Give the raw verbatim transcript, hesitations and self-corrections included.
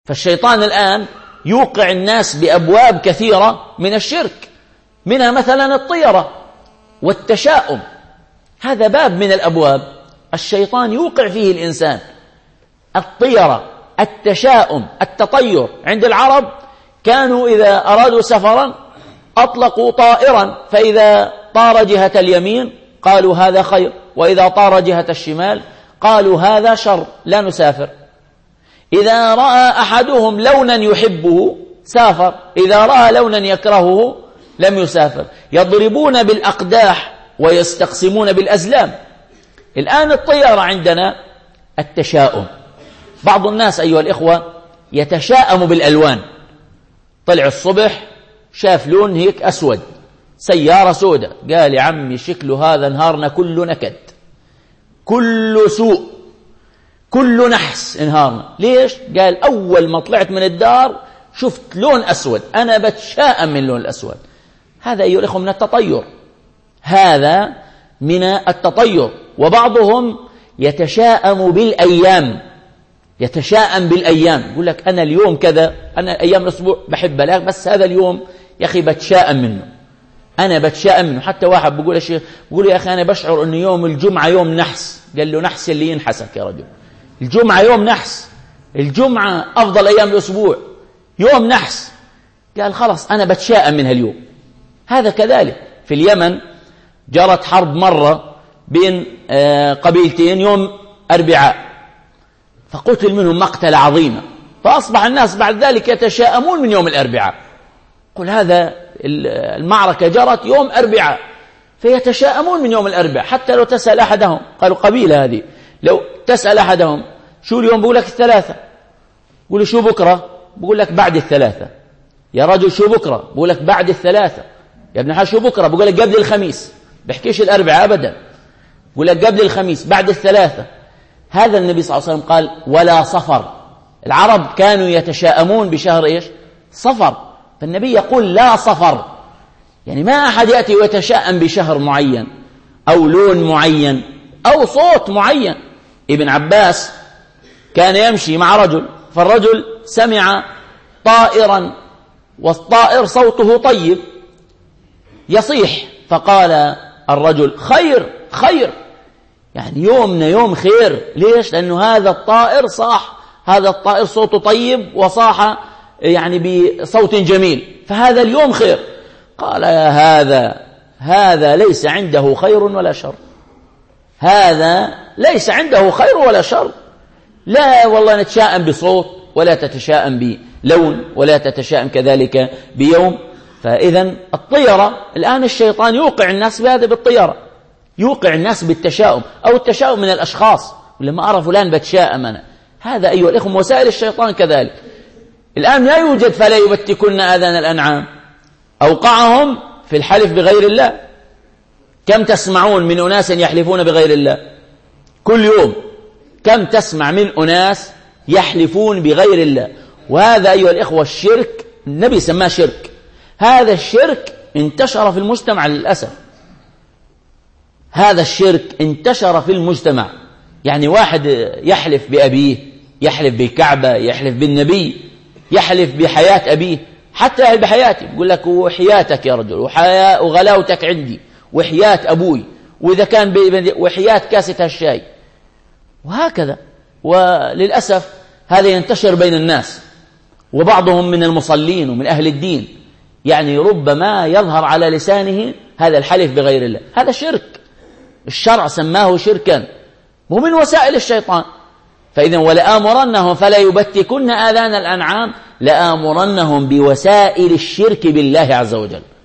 فالشيطان الآن يوقع الناس بأبواب كثيرة من الشرك، منها مثلا الطيرة والتشاؤم. هذا باب من الأبواب الشيطان يوقع فيه الإنسان. الطيرة، التشاؤم، التطير. عند العرب كانوا إذا أرادوا سفرا أطلقوا طائرا، فإذا طار جهة اليمين قالوا هذا خير، وإذا طار جهة الشمال قالوا هذا شر، لا نسافر. إذا رأى أحدهم لونا يحبه سافر، إذا رأى لونا يكرهه لم يسافر. يضربون بالأقداح ويستقسمون بالأزلام. الآن الطيارة عندنا التشاؤم. بعض الناس أيها الإخوة يتشاءم بالألوان. طلع الصبح شاف لون هيك أسود، سيارة سوداء، قال يا عمي شكل هذا نهارنا كله نكد، كله سوء، كله نحس نهارنا. ليش؟ قال أول ما طلعت من الدار شفت لون أسود، أنا بتشاءم من اللون الأسود. هذا أيها الإخوة من التطير، هذا من التطير. وبعضهم يتشاءم بالأيام، يتشاءم بالأيام، يقول لك أنا اليوم كذا، أنا أيام الأسبوع بحبها، لا بس هذا اليوم يا أخي بتشاءم منه، أنا بتشاءم منه. حتى واحد بيقول يا شيخ، بيقول يا أخي أنا بشعر أن يوم الجمعة يوم نحس. قال له نحس اللي ينحسك يا رجل، الجمعة يوم نحس، الجمعة أفضل أيام الأسبوع، يوم نحس. قال خلاص أنا بتشاءم منها اليوم. هذا كذلك. في اليمن جرت حرب مرة بين قبيلتين يوم أربعاء، فقتل منهم مقتل عظيمة، فأصبح الناس بعد ذلك يتشاءمون من يوم الأربعاء. قل هذا المعركة جرت يوم أربعاء، فيتشاءمون من يوم الأربعاء. حتى لو تسأل أحدهم، قالوا قبيلة هذه، لو تسأل أحدهم شو اليوم بقول لك الثلاثة، بقول له شو بكرة، بقول لك بعد الثلاثة. يا رجل شو بكرة، بقول لك بعد الثلاثة. يا ابن حال شو بكرة، بقول لك قبل الخميس، بحكيش الأربعاء أبدا، بقول لك قبل الخميس بعد الثلاثة. هذا النبي صلى الله عليه وسلم قال ولا صفر. العرب كانوا يتشاءمون بشهر إيش؟ صفر. فالنبي يقول لا صفر، يعني ما أحد يأتي ويتشاءم بشهر معين أو لون معين أو صوت معين. ابن عباس كان يمشي مع رجل، فالرجل سمع طائرا والطائر صوته طيب يصيح، فقال الرجل خير خير، يعني يومنا يوم خير. ليش؟ لأنه هذا الطائر صاح، هذا الطائر صوته طيب وصاح يعني بصوت جميل، فهذا اليوم خير. قال يا هذا هذا ليس عنده خير ولا شر، هذا ليس عنده خير ولا شر. لا والله نتشاءم بصوت، ولا تتشاءم بلون، ولا تتشاءم كذلك بيوم. فإذا الطيرة الآن الشيطان يوقع الناس بهذا، بالطيرة يوقع الناس بالتشاؤم، أو التشاؤم من الأشخاص، ولما أرى فلان بتشاءم أنا. هذا أيها الإخوة وسائل الشيطان كذلك. الآن لا يوجد فلا يبتكن آذان الأنعام، أوقعهم في الحلف بغير الله. كم تسمعون من أناس يحلفون بغير الله كل يوم؟ كم تسمع من أناس يحلفون بغير الله؟ وهذا أيها الإخوة الشرك، النبي سماه شرك. هذا الشرك انتشر في المجتمع للأسف، هذا الشرك انتشر في المجتمع. يعني واحد يحلف بأبيه، يحلف بالكعبة، يحلف بالنبي، يحلف بحياة أبيه، حتى بحياتي، يقول لك وحياتك يا رجل، وحياة وغلاوتك عندي، وحياة أبوي، وإذا كان وحياة كاسة الشاي، وهكذا. وللأسف هذا ينتشر بين الناس، وبعضهم من المصلين ومن أهل الدين يعني ربما يظهر على لسانه هذا الحلف بغير الله. هذا شرك، الشرع سماه شركا، ومن وسائل الشيطان. فإذا ولآمرنهم فلا يبتكن آذان الأنعام، لآمرنهم بوسائل الشرك بالله عز وجل.